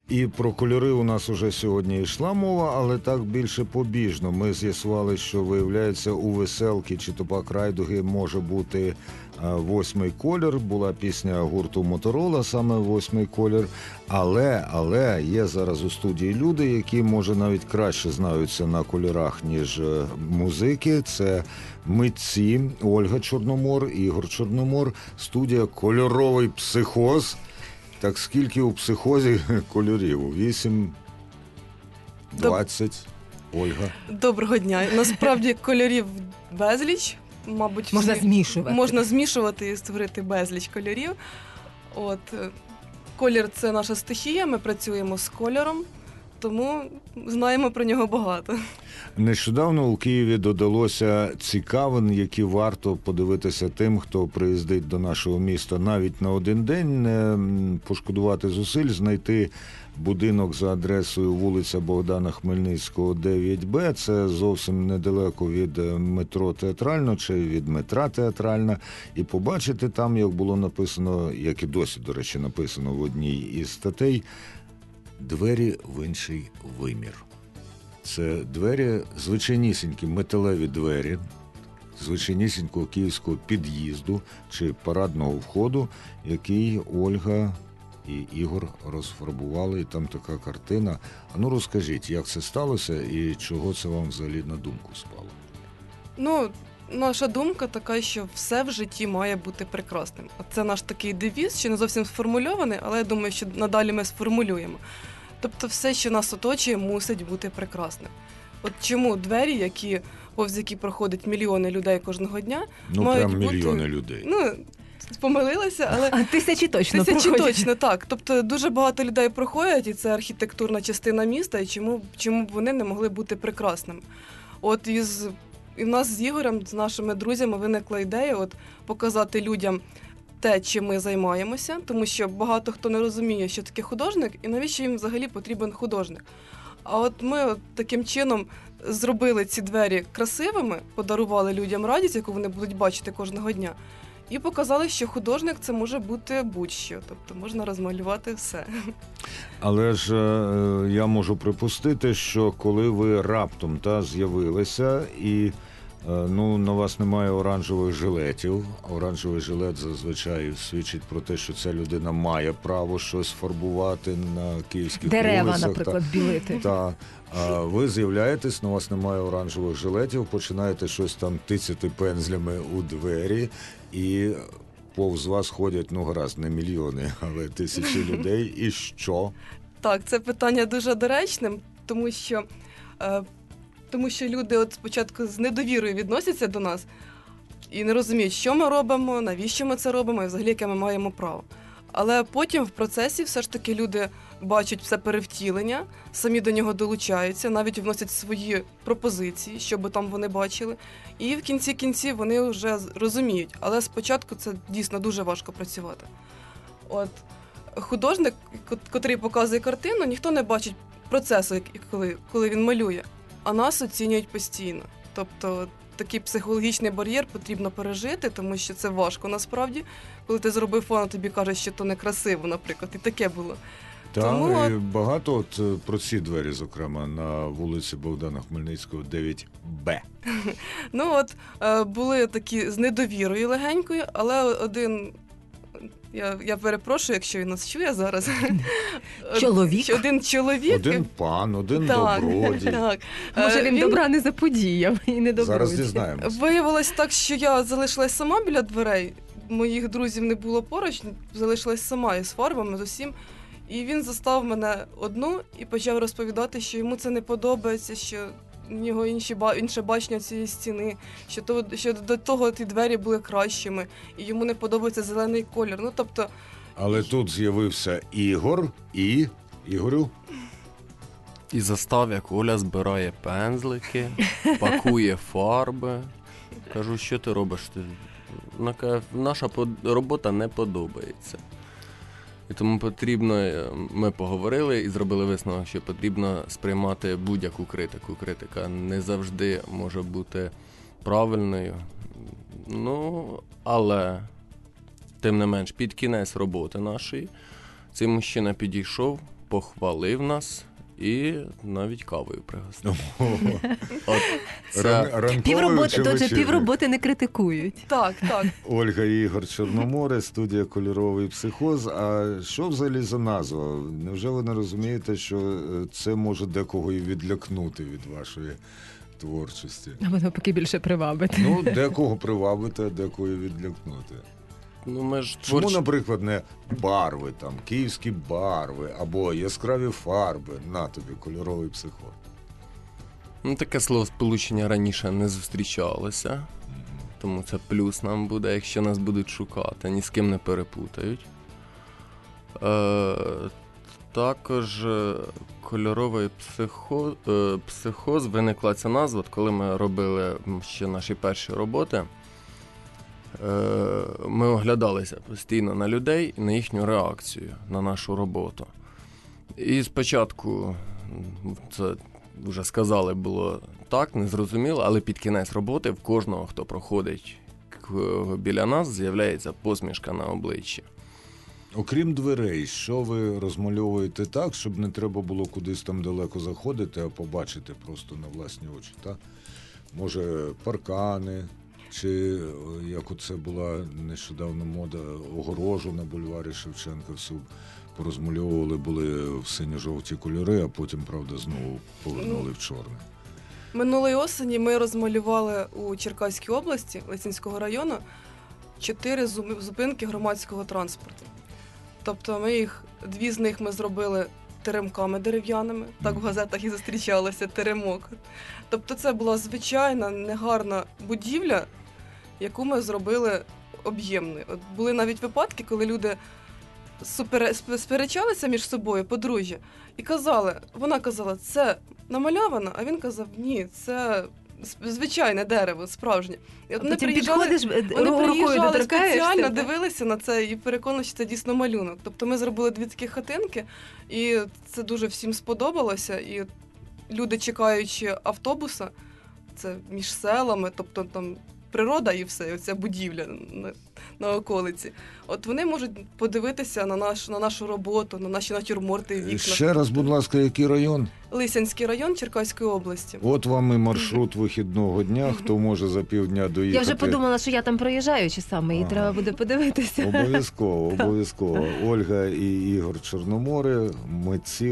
І про кольори у нас уже сьогодні йшла мова, але так більше побіжно. Ми з'ясували, що, виявляється, у веселки чи топак райдуги може бути 8-й колір. Була пісня гурту Моторола, саме 8-й колір. Але є зараз у студії люди, які, може, навіть краще знаються на кольорах, ніж музики. Це митці Ольга Чорномор, Ігор Чорномор, студія «Кольоровий психоз». Так скільки у психозі кольорів? 8, 20, Ольга? Доброго дня. Насправді кольорів безліч. Мабуть, можна змішувати і створити безліч кольорів. Колір – це наша стихія, ми працюємо з кольором, тому знаємо про нього багато. Нещодавно у Києві додалося цікавин, які варто подивитися тим, хто приїздить до нашого міста навіть на один день, не пошкодувати зусиль, знайти будинок за адресою вулиця Богдана Хмельницького, 9Б. Це зовсім недалеко від метро Театральна чи від метра Театральна. І побачити там, як було написано, як і досі, до речі, написано в одній із статей, «Двері в інший вимір». Це двері, звичайнісінькі металеві двері, звичайнісінького київського під'їзду чи парадного входу, який Ольга і Ігор розфарбували, і там така картина. А ну розкажіть, як це сталося і чого це вам взагалі на думку спало? Наша думка така, що все в житті має бути прекрасним. Це наш такий девіз, ще не зовсім сформульований, але я думаю, що надалі ми сформулюємо. Тобто все, що нас оточує, мусить бути прекрасним. От чому двері, повз які проходять мільйони людей кожного дня, мають прям бути... мільйони людей. Помилилася, але... Тисячі точно так. Тобто дуже багато людей проходять, і це архітектурна частина міста, і чому б вони не могли бути прекрасними. І в нас з Ігорем, з нашими друзями виникла ідея показати людям те, чим ми займаємося, тому що багато хто не розуміє, що таке художник, і навіщо їм взагалі потрібен художник. А ми таким чином зробили ці двері красивими, подарували людям радість, яку вони будуть бачити кожного дня, і показали, що художник – це може бути будь-що, тобто можна розмалювати все. Але ж я можу припустити, що коли ви раптом з'явилися і на вас немає оранжевих жилетів. Оранжевий жилет зазвичай свідчить про те, що ця людина має право щось фарбувати на київських дерева, вулицях. Наприклад, білити. Так. Ви з'являєтесь, у вас немає оранжевих жилетів, починаєте щось там тицяти пензлями у двері, і повз вас ходять, гаразд, не мільйони, але тисячі людей. І що? Так, це питання дуже доречним, тому що люди спочатку з недовірою відносяться до нас і не розуміють, що ми робимо, навіщо ми це робимо і взагалі яке ми маємо право. Але потім в процесі все ж таки люди бачать все перевтілення, самі до нього долучаються, навіть вносять свої пропозиції, що би там вони бачили. І в кінці кінців вони вже розуміють. Але спочатку це дійсно дуже важко працювати. Художник, котрий показує картину, ніхто не бачить процесу, коли він малює. А нас оцінюють постійно. Тобто такий психологічний бар'єр потрібно пережити, тому що це важко насправді. Коли ти зробив фон, а тобі кажуть, що то некрасиво, наприклад, і таке було. Так, і багато про ці двері, зокрема, на вулиці Богдана Хмельницького, 9Б. Були такі з недовірою легенькою, але один... Я перепрошую, якщо він нас чує зараз. Один чоловік. Один пан, один добродій. Так. Може, він добра не заподіяв і не добродій. Зараз дізнаємося. Виявилось так, що я залишилась сама біля дверей, моїх друзів не було поруч, залишилась сама із фарбами, з усім. І він застав мене одну і почав розповідати, що йому це не подобається, що в нього інше бачення цієї стіни, що до того ті двері були кращими, і йому не подобається зелений колір. Але тут з'явився Ігор і... Ігорю? І застав, як Оля збирає пензлики, пакує фарби. Кажу, що ти робиш? Вона каже, наша робота не подобається. І тому потрібно, ми поговорили і зробили висновок, що потрібно сприймати будь-яку критику. Критика не завжди може бути правильною. Але, тим не менш, під кінець роботи нашої, цей мужчина підійшов, похвалив нас і навіть кавою пригостив. От це... Ранковою Півроботи, чи отже, вечірньою? півроботи не критикують. Так, так. Ольга і Ігор Чорноморе, студія «Кольоровий психоз». А що взагалі за назва? Невже ви не розумієте, що це може декого і відлякнути від вашої творчості? Або навпаки більше привабити. Ну, декого привабити, а декого і відлякнути. Ну, ми ж Чому, наприклад, не барви, там, київські барви, або яскраві фарби, на тобі «Кольоровий психоз»? Ну, таке словосполучення раніше не зустрічалося, тому це плюс нам буде, якщо нас будуть шукати, ні з ким не переплутають. Також «Кольоровий психоз» виникла ця назва, коли ми робили ще наші перші роботи. Ми оглядалися постійно на людей і на їхню реакцію на нашу роботу. І спочатку, це вже сказали, було так, незрозуміло, але під кінець роботи в кожного, хто проходить біля нас, з'являється посмішка на обличчі. Окрім дверей, що ви розмальовуєте так, щоб не треба було кудись там далеко заходити, а побачити просто на власні очі, так? Може, паркани, чи, як оце була нещодавно мода, огорожу на бульварі Шевченка, всю порозмальовували, були в синьо-жовті кольори, а потім, правда, знову повернули в чорне. Минулої осені ми розмалювали у Черкаській області, Лисинського району, 4 зупинки громадського транспорту. Тобто дві з них ми зробили теремками дерев'яними, так в газетах і зустрічалося, теремок. Тобто це була звичайна, негарна будівля, яку ми зробили об'ємною. От були навіть випадки, коли люди сперечалися між собою, подружжя, і вона казала, це намальовано, а він казав, ні, це звичайне дерево, справжнє. І от Потім підходиш, вони рукою приїжджали доторкаєшся, спеціально, так? дивилися на це і переконали, що це дійсно малюнок. Тобто ми зробили 2 такі хатинки, і це дуже всім сподобалося. І люди, чекаючи автобуса, це між селами, тобто там природа і все, оця будівля на околиці. От вони можуть подивитися на нашу роботу, на наші натюрморти в вікнах. Ще раз, будь ласка, який район? Лисянський район Черкаської області. От вам і маршрут вихідного дня, хто може за півдня доїхати. Я вже подумала, що я там проїжджаючи саме, і треба буде подивитися. Обов'язково. Ольга і Ігор Чорноморе, митці,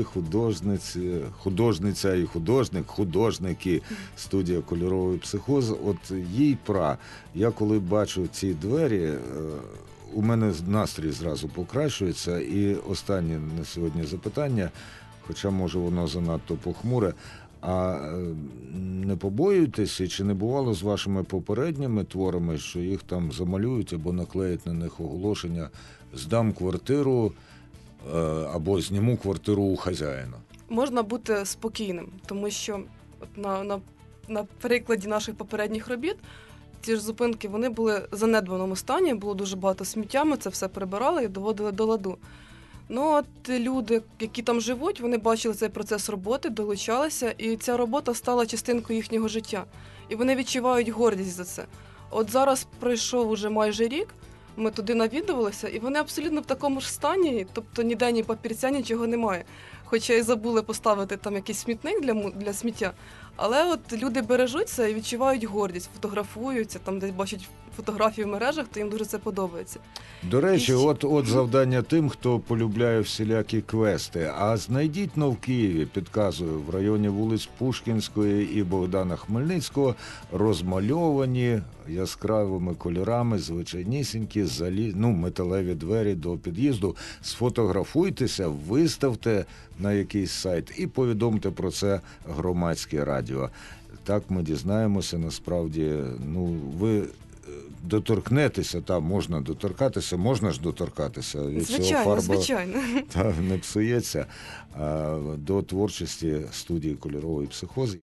художниця і художники, студія «Кольоровий психоз». От їй пра. Я коли бачу ці двері, у мене настрій зразу покращується. І останнє на сьогодні запитання, хоча, може, воно занадто похмуре. А не побоюєтеся, чи не бувало з вашими попередніми творами, що їх там замалюють або наклеять на них оголошення «здам квартиру» або «зніму квартиру у хазяїна»? Можна бути спокійним, тому що от на прикладі наших попередніх робіт ці ж зупинки, вони були в занедбаному стані, було дуже багато сміття, ми це все прибирали і доводили до ладу. Ну, от люди, які там живуть, вони бачили цей процес роботи, долучалися, і ця робота стала частинкою їхнього життя. І вони відчувають гордість за це. От зараз пройшов уже майже рік, ми туди навідувалися, і вони абсолютно в такому ж стані, тобто ніде ні папірця, нічого немає. Хоча й забули поставити там якийсь смітник для сміття. Але от люди бережуть це і відчувають гордість, фотографуються, там десь бачать фотографії в мережах, то їм дуже це подобається. До речі, от завдання тим, хто полюбляє всілякі квести. А знайдіть в Києві, підказую, в районі вулиць Пушкінської і Богдана Хмельницького розмальовані яскравими кольорами звичайнісінькі металеві двері до під'їзду. Сфотографуйтеся, виставте на якийсь сайт і повідомте про це громадське радіо. Так ми дізнаємося, насправді, ви доторкнетеся, можна доторкатися, можна ж доторкатися. Від цього звичайно. Не псується. До творчості студії «Кольоровий психоз».